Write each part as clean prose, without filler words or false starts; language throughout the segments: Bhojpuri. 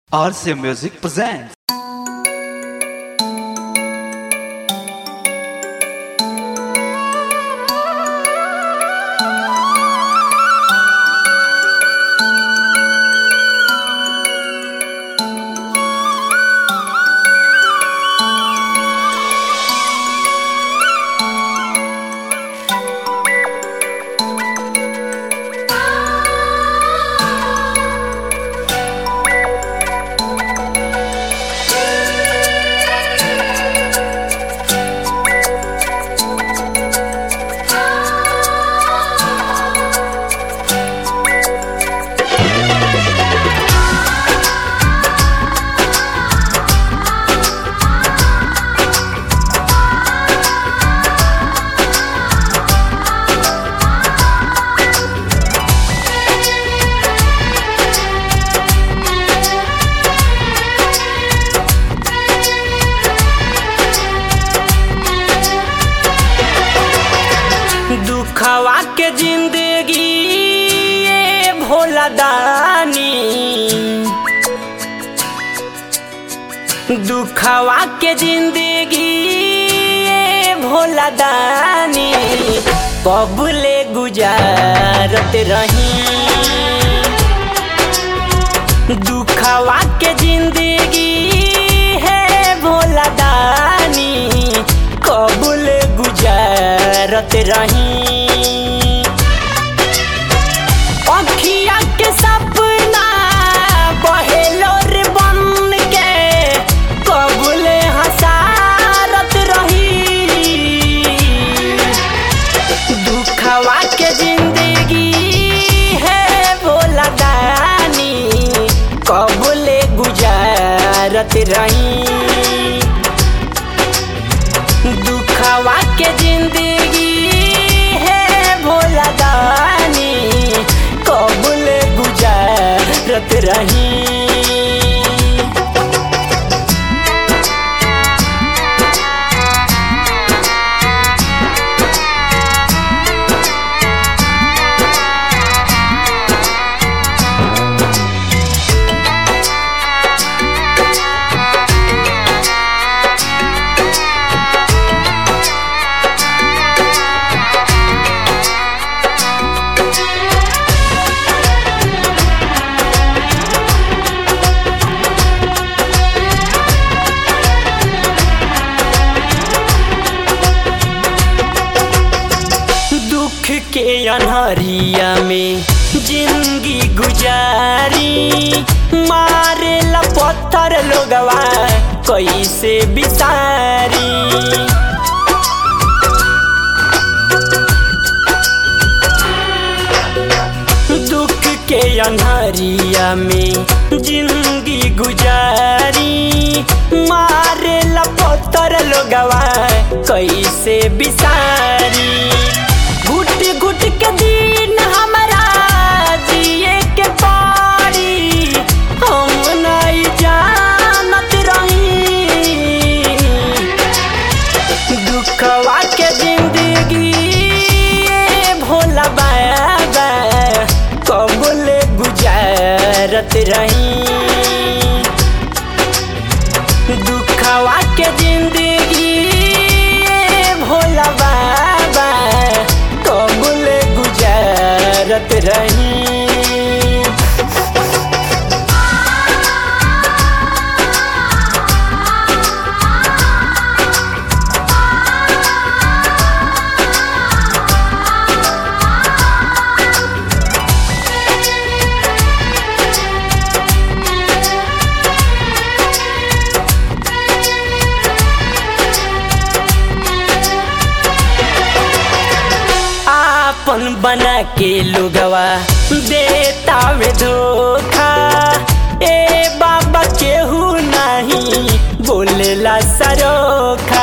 RC Music presents. दुखवा के जिंदगी ये भोला दानी, दुखवा के जिंदगी ये भोला दानी, कबले गुजारत रही। दुखवा के जिंदगी है भोला दानी, कबले गुजारत रही। अखिया के सपना बहेलो रे बन के, कबले हंसारत रही। दुखवा के जिंदगी है भोला दानी, कबले गुजारत रही। दुखवा के जिंदगी है भोला दानी, कबले गुजारत रही। के अनहरिया में जिंदगी गुजारी, मारे ला पत्थर लोगवा कैसे बिसारी। दुख के अनहरिया में जिंदगी गुजारी, मारे ला पत्थर लोगवा कैसे बिसारी। घुट घुट के दिन हमरा जिए के पारी, हम नहीं जानत रही। दुखवा के जिंदगी भोला बाबा, कबले गुजारत रही। दुखवा के जिंदगी भोला बाबा, कबले गुजारत रही। अपन बना के लोगवा देता वे धोखा, ए बाबा केहू नहीं बोलेला सरोखा।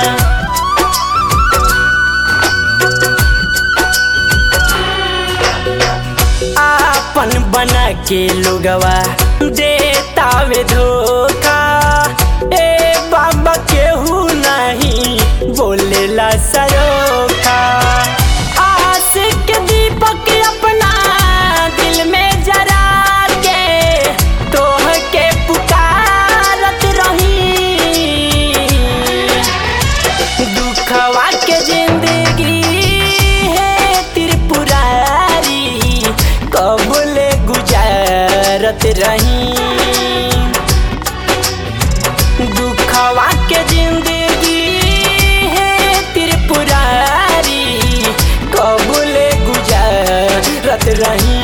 अपन बना के लोगवा देता वे धोखा, ए बाबा केहू नहीं बोलेला सरोखा। के दीपक अपना दिल में जरा के तोह के गुजारत रही। दुखवा के जिंदगी है त्रिपुरारी, कबूले गुजारत रही।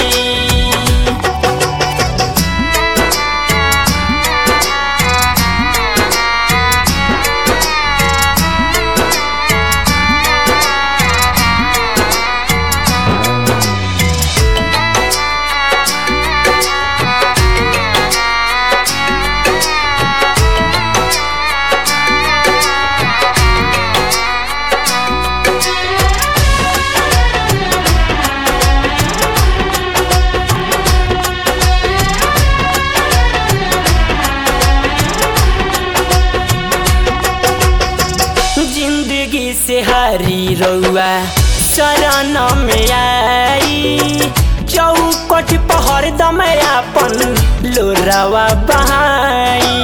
जिंदगी से हारी रउआ शरण में आई, चौकट पहर दम अपन लोरावा बहाई।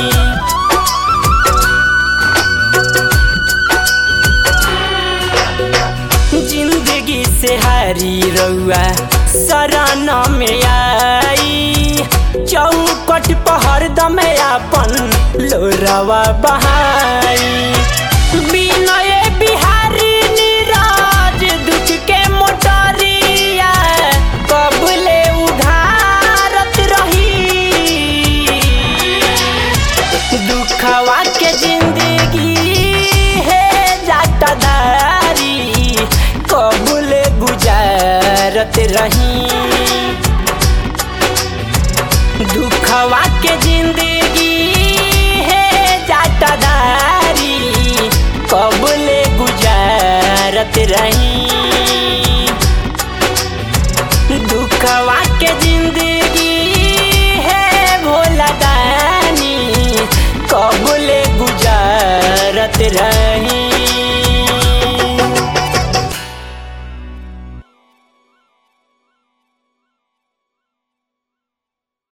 जिंदगी से हारी रउआ शरण में आई, चौकट पहर दम अपन लोरावा बहाई। विनय बिहारी नीरज दुख के मोटरिया, कबूले उधारत रही। दुखवा के जिंदगी है जाटादारी, कबूले गुजारत रही। दुखवा के जिंदगी है जाटादारी, कबूले गुजारत रही।